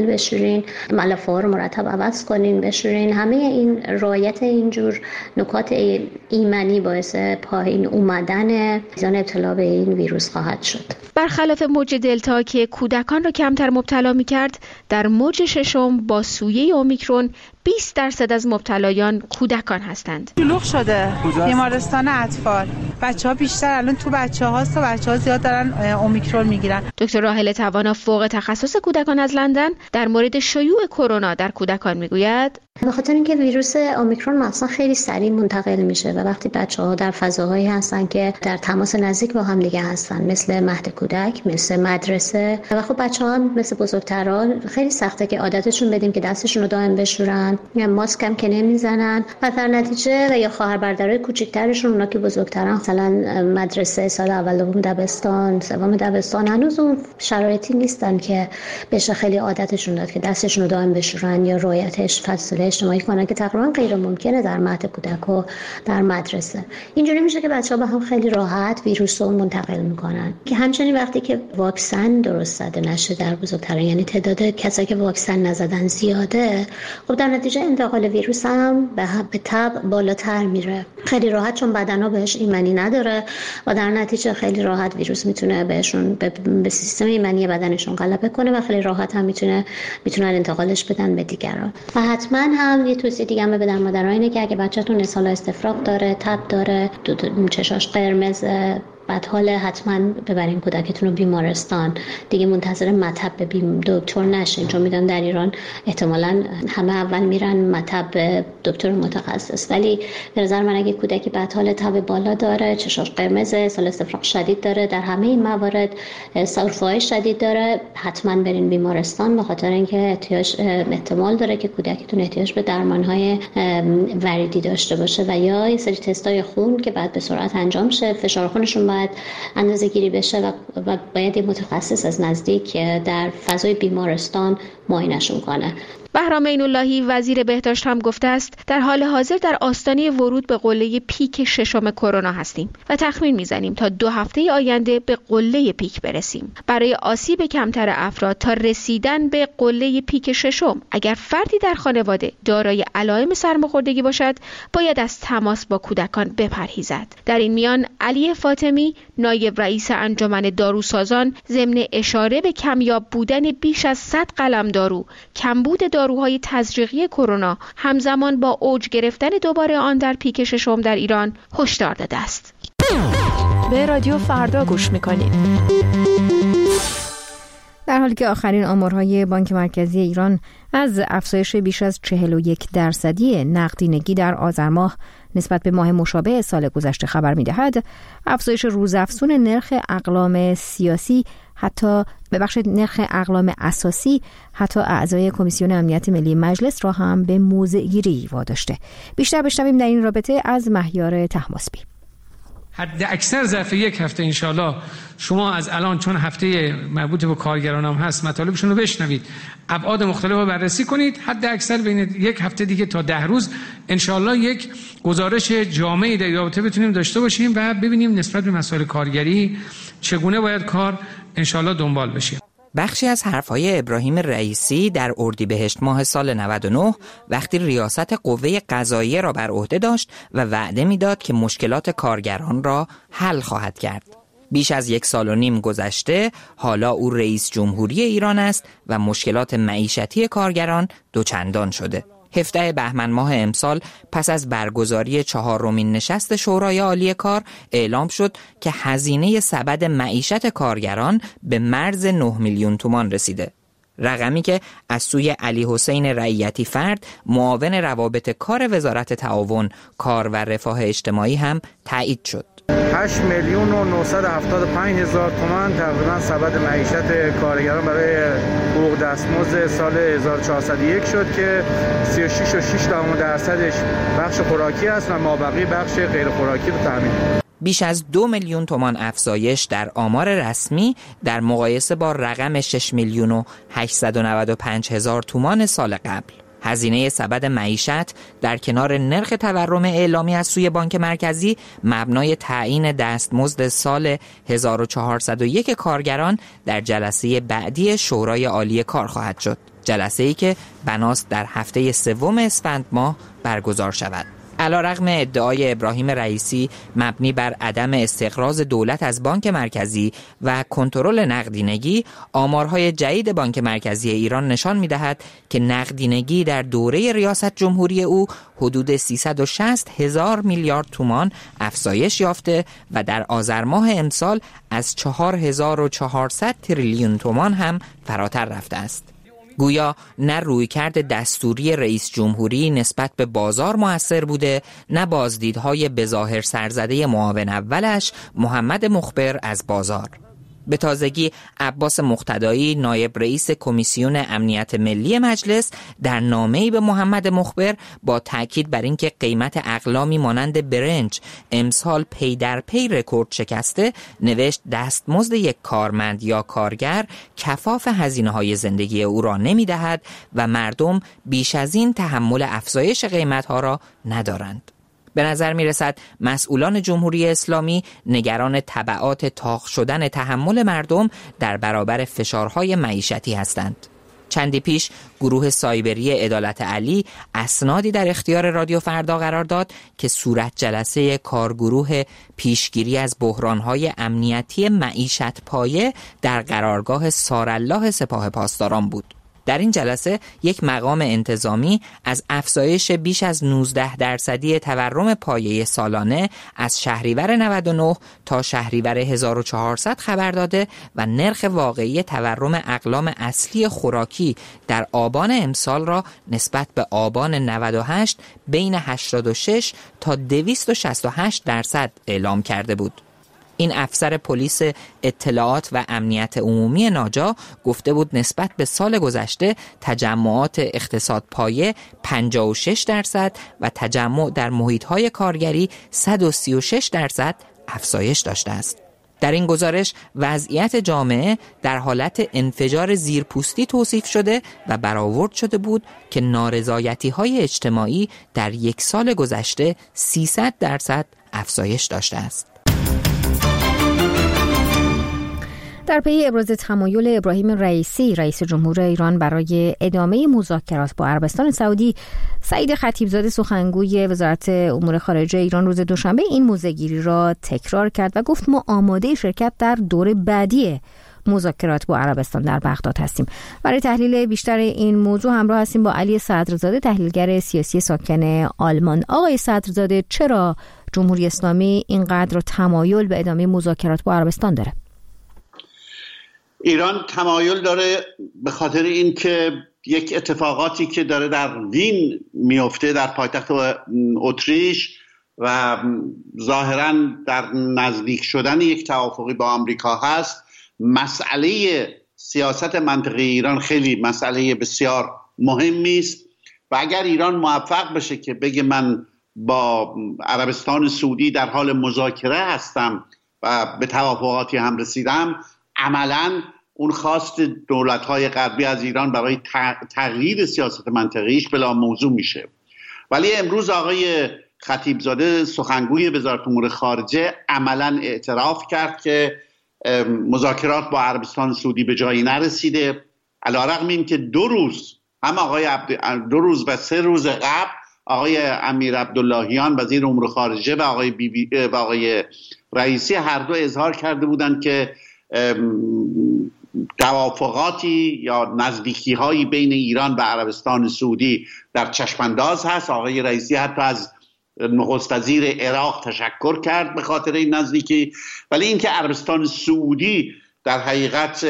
بشورین، ملافه ها رو مرتب عوض کنین، بشورین. همه این رعایت اینجور نکات ایمنی باعث پایین اومدن میزان ابتلا به این ویروس خواهد شد. برخلاف موج دلتا که کودکان را کمتر مبتلا می‌کرد، در موج ششم با سویه اومیکرون بیست درصد از مبتلایان کودکان هستند. شلوغ شده بیمارستان اطفال، بچه‌ها بیشتر الان تو بچه‌هاست و بچه‌ها زیاد دارن اومیکرون میگیرن. دکتر راحله توانا فوق تخصص کودکان از لندن در مورد شیوع کرونا در کودکان میگوید به خاطر اینکه ویروس اومیکرون مثلا خیلی سریع منتقل میشه و وقتی بچه‌ها در فضاهایی هستن که در تماس نزدیک با هم دیگه هستن، مثل مهد کودک، مثل مدرسه، و خب بچه‌ها مثل بزرگتران خیلی سخته که عادتشون بدیم که دستشون رو دائم بشورن یا ماسک هم که نمیزنن و در نتیجه و یا خواهر برادرای کوچیک‌ترشون، اونا که بزرگترن، مثلا مدرسه سال اول دوم دبستان، سوم دبستان، هنوز اون شرایطی نیستن که بشه خیلی عادتشون داد که دستشون رو دائم بشورن یا رعایتش فاصله اجتماعی کنن که تقریبا غیر ممکنه در مهد کودک و در مدرسه. اینجوری میشه که بچه‌ها به هم خیلی راحت ویروس رو منتقل میکنن. که همچنین وقتی که واکسن درست زده نشه در بزرگتران، یعنی تعداد کسایی که واکسن نزدن زیاده، خب در نتیجه انتقال ویروس هم به به تبع بالاتر میره. خیلی راحت، چون بدنها بهش ایمنی نداره و در نتیجه خیلی راحت ویروس میتونه بهشون به, به سیستم ایمنی بدنشون غلبه کنه و خیلی راحت هم میتونه میتونن انتقالش بدن به دیگران. و حتما هم یه توصیه دیگه هم بدن مادرها اینه که اگه بچه‌تون اسهال استفراغ داره، تب داره، چشاش قرمزه، بعد حالا حتما ببرین کودکتون رو بیمارستان. دیگه منتظر مطب به دکتر نشین، چون میدونم در ایران احتمالاً همه اول میرن مطب به دکتر متخصص، ولی به نظر من اگه کودکی بعد حال تب بالا داره، چشاش قرمزه، سال استفراغ شدید داره، در همه این موارد سرفه‌های شدید داره، حتما برین بیمارستان، به خاطر اینکه احتیاج احتمال داره که کودکتون احتیاج به درمان‌های وریدی داشته باشه و یا یه سری تستای خون که بعد به سرعت انجام شه، فشار خونشون باید اندازه گیری بشه و, و باید یه متخصص از نزدیک در فضای بیمارستان معاینه‌شون کنه. بهرام عین‌اللهی وزیر بهداشت هم گفته است در حال حاضر در آستانه ورود به قله پیک ششم کرونا هستیم و تخمین میزنیم تا دو هفته آینده به قله پیک برسیم. برای آسیب کمتر افراد تا رسیدن به قله پیک ششم، اگر فردی در خانواده دارای علائم سرماخوردگی باشد، باید از تماس با کودکان بپرهیزد. در این میان علی فاطمی، نایب رئیس انجمن داروسازان، ضمن اشاره به کمیاب بودن بیش از صد قلم دارو، کمبود داروهای تزریقی کرونا همزمان با اوج گرفتن دوباره آن در پیک ششم در ایران هشدار داده است. به رادیو فردا گوش میکنید. در حالی که آخرین آمارهای بانک مرکزی ایران از افزایش بیش از چهل و یک درصدی نقدینگی در آذر ماه نسبت به ماه مشابه سال گذشته خبر می‌دهد، افزایش روزافزون نرخ اقلام سیاسی حتی به بخش نرخ اقلام اساسی حتی اعضای کمیسیون امنیت ملی مجلس را هم به موضع‌گیری واداشته. بیشتر بشنویم در این رابطه از مهیار طهماسبی. حد اکثر ظرف یک هفته انشالله شما از الان، چون هفته مربوط به کارگران هم هست، مطالبشون رو بشنوید، ابعاد مختلف رو بررسی کنید. حد اکثر بین یک هفته دیگه تا ده روز انشالله یک گزارش جامعی در رابطه بتونیم داشته باشیم و ببینیم نسبت به مسائل کارگری چگونه باید کار انشالله دنبال بشه. بخشی از حرفهای ابراهیم رئیسی در اردیبهشت ماه سال نود و نه وقتی ریاست قوه قضاییه را بر عهده داشت و وعده میداد که مشکلات کارگران را حل خواهد کرد. بیش از یک سال و نیم گذشته، حالا او رئیس جمهوری ایران است و مشکلات معیشتی کارگران دوچندان شده. هفدهم بهمن ماه امسال پس از برگزاری چهارمین نشست شورای عالی کار اعلام شد که هزینه سبد معیشت کارگران به مرز نه میلیون تومان رسیده. رقمی که از سوی علی حسین رعیتی فرد، معاون روابط کار وزارت تعاون، کار و رفاه اجتماعی هم تایید شد. هشت میلیون و نهصد و هفتاد و پنج هزار تومان تقریبا سبد معیشت کارگران برای حقوق دستمزد سال هزار و چهارصد و یک شد که سی و شش و شش دهم درصدش بخش خوراکی است و مابقی بخش غیر خوراکی رو تامین. بیش از دو میلیون تومان افزایش در آمار رسمی در مقایسه با رقم شش میلیون و هشتصد و نود و پنج هزار تومان سال قبل. هزینه سبد معیشت در کنار نرخ تورم اعلامی از سوی بانک مرکزی مبنای تعیین دستمزد سال هزار و چهارصد و یک کارگران در جلسه بعدی شورای عالی کار خواهد شد. جلسه‌ای که بناست در هفته سوم اسفند ماه برگزار شود. علیرغم ادعای ابراهیم رئیسی مبنی بر عدم استقراض دولت از بانک مرکزی و کنترل نقدینگی، آمارهای جدید بانک مرکزی ایران نشان می‌دهد که نقدینگی در دوره ریاست جمهوری او حدود سیصد و شصت هزار میلیارد تومان افزایش یافته و در آذر ماه امسال از چهار هزار و چهارصد تریلیون تومان هم فراتر رفته است. گویا نه رویکرد دستوری رئیس جمهوری نسبت به بازار مؤثر بوده، نه بازدیدهای بظاهر سرزده معاون اولش محمد مخبر از بازار. به تازگی عباس مقتدایی نایب رئیس کمیسیون امنیت ملی مجلس در نامه‌ای به محمد مخبر با تاکید بر اینکه قیمت اقلامی مانند برنج امسال پی در پی رکورد شکسته، نوشت دستمزد یک کارمند یا کارگر کفاف هزینه‌های زندگی او را نمی‌دهد و مردم بیش از این تحمل افزایش قیمت‌ها را ندارند. به نظر می رسد مسئولان جمهوری اسلامی نگران تبعات تاق شدن تحمل مردم در برابر فشارهای معیشتی هستند. چندی پیش گروه سایبری عدالت علی اسنادی در اختیار رادیو فردا قرار داد که صورت جلسه کارگروه پیشگیری از بحرانهای امنیتی معیشت پایه در قرارگاه سارالله سپاه پاسداران بود. در این جلسه یک مقام انتظامی از افزایش بیش از نوزده درصدی تورم پایه سالانه از شهریور نود و نه تا شهریور هزار و چهارصد خبر داده و نرخ واقعی تورم اقلام اصلی خوراکی در آبان امسال را نسبت به آبان نود و هشت بین هشتاد و شش تا دویست و شصت و هشت درصد اعلام کرده بود. این افسر پلیس اطلاعات و امنیت عمومی ناجا گفته بود نسبت به سال گذشته تجمعات اقتصاد پایه پنجاه و شش درصد و تجمع در محیط‌های کارگری صد و سی و شش درصد افزایش داشته است. در این گزارش وضعیت جامعه در حالت انفجار زیرپوستی توصیف شده و برآورد شده بود که نارضایتی‌های اجتماعی در یک سال گذشته سیصد درصد افزایش داشته است. در پی ابراز تمایل ابراهیم رئیسی رئیس جمهور ایران برای ادامه مذاکرات با عربستان سعودی، سعید خطیبزاده سخنگوی وزارت امور خارجه ایران روز دوشنبه این موضع‌گیری را تکرار کرد و گفت ما آماده شرکت در دور بعدی مذاکرات با عربستان در بغداد هستیم. برای تحلیل بیشتر این موضوع همراه هستیم با علی صدرزاده، تحلیلگر سیاسی ساکن آلمان. آقای صدرزاده، چرا جمهوری اسلامی اینقدر تمایل به ادامه مذاکرات با عربستان داره؟ ایران تمایل داره به خاطر اینکه یک اتفاقاتی که داره در وین میفته، در پایتخت اتریش و ظاهراً در نزدیک شدن یک توافقی با آمریکا هست، مسئله سیاست منطقه ایران خیلی مسئله بسیار مهمی است و اگر ایران موفق بشه که بگه من با عربستان سعودی در حال مذاکره هستم و به توافقاتی هم رسیدم، عملاً اون خواست دولت‌های غربی از ایران برای تغییر سیاست منطقه‌ایش بلا موضوع میشه. ولی امروز آقای خطیبزاده سخنگوی وزارت امور خارجه عملاً اعتراف کرد که مذاکرات با عربستان سعودی به جایی نرسیده، علیرغم اینکه دو روز هم آقای عبد... دو روز و سه روز قبل آقای امیر عبداللهیان وزیر امور خارجه و آقای بی بی و آقای رئیسی هر دو اظهار کرده بودند که توافقاتی یا نزدیکی هایی بین ایران و عربستان سعودی در چشمانداز هست. آقای رئیسی حتی از نخست وزیر عراق تشکر کرد به خاطر این نزدیکی، ولی اینکه عربستان سعودی در حقیقت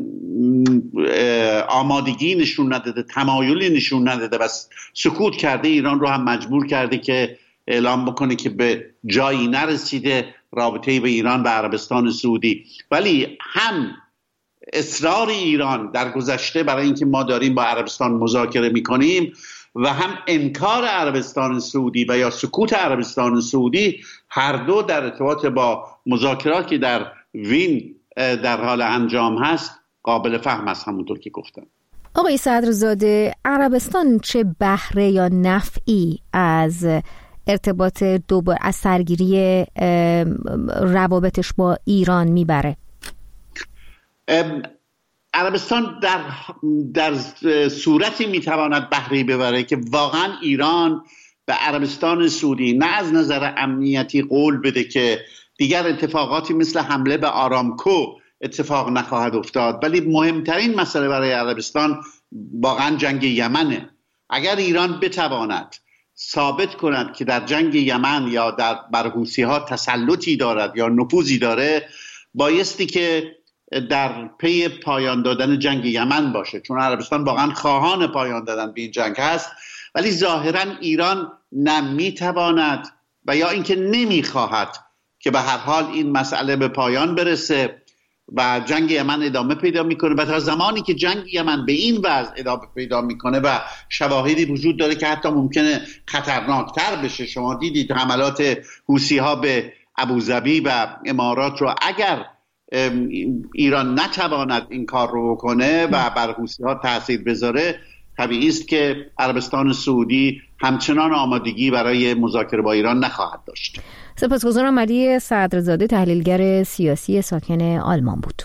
آمادگی نشون نداده، تمایلی نشون نداده و سکوت کرده، ایران رو هم مجبور کرده که اعلام بکنه که به جایی نرسیده رابطه به ایران و عربستان سعودی. ولی هم اصرار ایران در گذشته برای اینکه ما داریم با عربستان مذاکره میکنیم و هم انکار عربستان سعودی و یا سکوت عربستان سعودی، هر دو در ارتباط با مذاکراتی که در وین در حال انجام هست قابل فهم است. همونطور که گفتم آقای صدرزاده، عربستان چه بهره یا نفعی از ارتباط دوباره از سرگیری روابطش با ایران میبره؟ عربستان در در صورتی میتواند بهره ببره که واقعا ایران به عربستان سعودی نه از نظر امنیتی قول بده که دیگر اتفاقاتی مثل حمله به آرامکو اتفاق نخواهد افتاد، ولی مهمترین مسئله برای عربستان واقعا جنگ یمنه. اگر ایران بتواند ثابت کند که در جنگ یمن یا در بر حوثی‌ها تسلطی دارد یا نفوذی داره، بایستی که در پی پایان دادن جنگ یمن باشه، چون عربستان واقعا خواهان پایان دادن به این جنگ هست. ولی ظاهرا ایران نمیتواند و یا اینکه نمیخواهد که به هر حال این مسئله به پایان برسه و جنگ یمن ادامه پیدا میکنه. و تا زمانی که جنگ یمن به این وضع ادامه پیدا میکنه و شواهدی وجود داره که حتی ممکنه خطرناکتر بشه، شما دیدید حملات حوثی‌ها به ابوظبی و امارات رو، اگر ایران نتواند این کار رو بکنه و بر حوثی‌ها تاثیر بذاره، طبیعی است که عربستان سعودی همچنان آمادگی برای مذاکره با ایران نخواهد داشت. سپاسگزارم. علی صدرزاده، تحلیلگر سیاسی ساکن آلمان بود.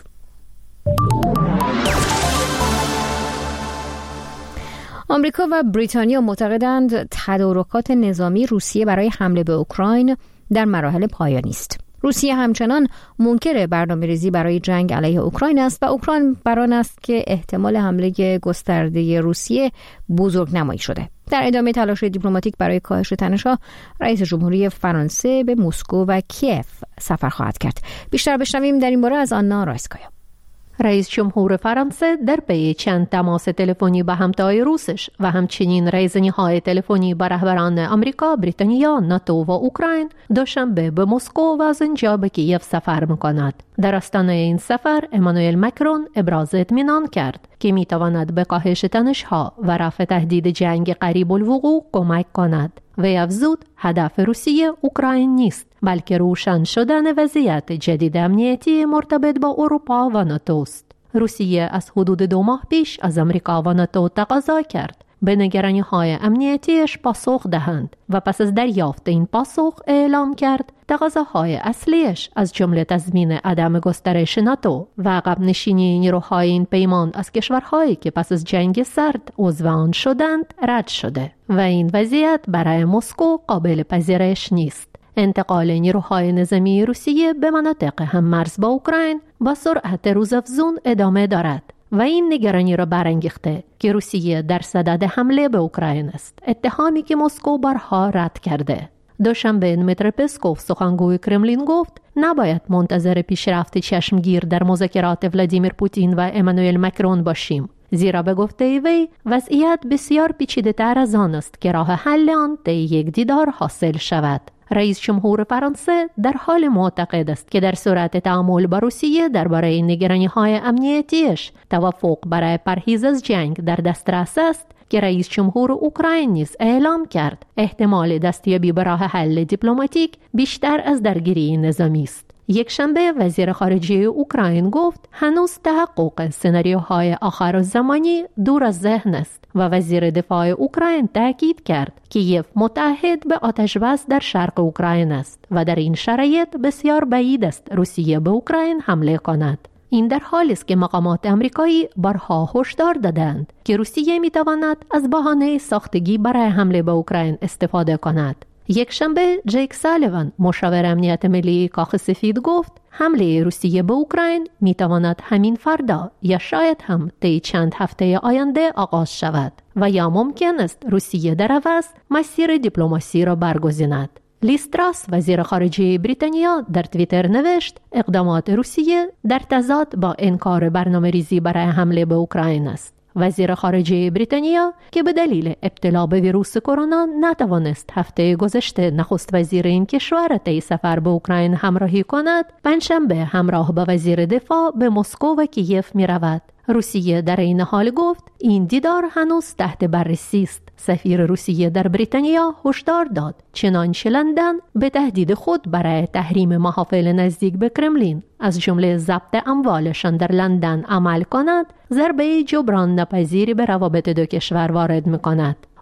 آمریکا و بریتانیا معتقدند تدارکات نظامی روسیه برای حمله به اوکراین در مراحل پایانی است. روسیه همچنان منکر برنامه‌ریزی برای جنگ علیه اوکراین است و اوکراین بر آن است که احتمال حمله گسترده روسیه بزرگنمایی شده. در ادامه تلاش دیپلماتیک برای کاهش تنش‌ها، رئیس جمهوری فرانسه به مسکو و کیف سفر خواهد کرد. بیشتر بشنویم در این باره از آنا رایسکایا. رئیس جمهور فرانسه در پی چند تماس تلفنی با همتای روسش و همچنین رایزنی‌های تلفنی با رهبران آمریکا، بریتانیا، ناتو و اوکراین دوشنبه به مسکو و از اینجا به کیف سفر می‌کند. در آستانه این سفر امانوئل مکرون ابراز اطمینان کرد که می‌تواند به کاهش تنش‌ها و رفع تهدید جنگ قریب الوقوع کمک کند. و افزود هدف روسیه اوکراین نیست، بلکه روشن شدن وضعیت جدید امنیتی مرتبط با اروپا و ناتو است. روسیه از حدود دو ماه پیش از آمریکا و ناتو تقاضا کرد به نگرانی‌های امنیتیش پاسخ دهند و پس از دریافت این پاسخ اعلام کرد تقاضاهای اصلیش از جمله تضمین عدم گسترش ناتو و عقب نشینی نیروهای این پیمان از کشورهایی که پس از جنگ سرد عضو آن شدند رد شده و این وضعیت برای مسکو قابل پذیرش نیست. انتقال نیروهای نظامی روسیه به مناطق هممرز با اوکراین با سرعت روزافزون ادامه دارد و این نگرانی را برانگیخته که روسیه در صدد حمله به اوکراین است، اتهامی که مسکو بارها رد کرده. دوشنبه دمیتری پسکوف، سخنگوی کرملین، گفت نباید منتظر پیشرفت چشمگیر در مذاکرات ولادیمیر پوتین و امانوئل مکرون باشیم، زیرا به گفته وی وضعیت بسیار پیچیده‌تر از آن است که راه حل آن طی یک دیدار حاصل شود. رئیس جمهور فرانسه در حال معتقد است که در صورت تعامل با روسیه درباره نگرانی‌های امنیتیش توافق برای پرهیز از جنگ در دسترس است که رئیس جمهور اوکراین نیز اعلام کرد احتمال دستیابی به راه حل دیپلماتیک بیشتر از درگیری نظامی است. یک شنبه وزیر خارجه اوکراین گفت هنوز تحقق سناریوهای آخرالزمانی دور از ذهن است و وزیر دفاع اوکراین تاکید کرد که کیف متحد به آتش‌بس در شرق اوکراین است و در این شرایط بسیار بعید است روسیه به اوکراین حمله کند. این در حالی است که مقامات آمریکایی بارها هشدار دادند که روسیه می‌تواند از بهانه ساختگی برای حمله به اوکراین استفاده کند. یک شنبه جیک سالیوان، مشاور امنیت ملی کاخ سفید، گفت حمله روسیه به اوکراین می‌تواند همین فردا یا شاید هم طی چند هفته آینده آغاز شود و یا ممکن است روسیه در عوض مسیر دیپلماسی را برگزیند. لیز تراس، وزیر خارجه بریتانیا، در توییتر نوشت اقدامات روسیه در تضاد با انکار برنامه‌ریزی برای حمله به اوکراین است. وزیر خارجه بریتانیا که به دلیل ابتلا به ویروس کرونا نتوانست هفته گذشته نخست وزیر این کشور طی سفر به اوکراین همراهی کند، پنجشنبه همراه با وزیر دفاع به مسکو و کیف می رود. روسیه در این حال گفت این دیدار هنوز تحت بررسی است. سفیر روسیه در بریتانیا هشدار داد چنانچه لندن به تهدید خود برای تحریم محافل نزدیک به کرملین از جمله ضبط اموالشان در لندن عمل کند، ضربه جبران ناپذیری به روابط دو کشور وارد می‌کند.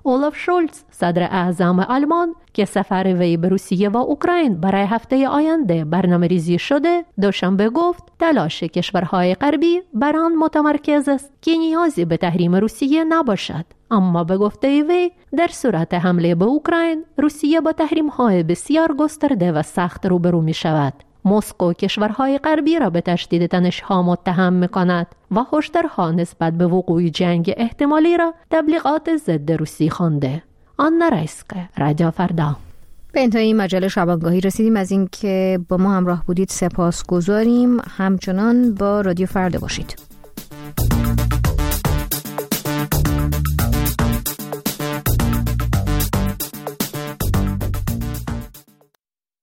اولاف شولز صدر اعظم آلمان که سفر وی به روسیه و اوکراین برای هفته آینده برنامه ریزی شده، دوشنبه گفت تلاش کشورهای غربی بر آن متمرکز است که نیازی به تحریم روسیه نباشد. اما به گفته وی در صورت حمله به اوکراین، روسیه با تحریم‌های بسیار گسترده و سخت روبرو می شود. مسکو کشورهای غربی را به تشدید تنش‌ها متهم می‌کند و هشدارها نسبت به وقوع جنگ احتمالی را تبلیغات ضد روسی خوانده. آنا رایسکه، رادیو فردا. به انتهای این مجله شبانگاهی رسیدیم. از اینکه با ما همراه بودید سپاسگزاریم. همچنان با رادیو فردا باشید.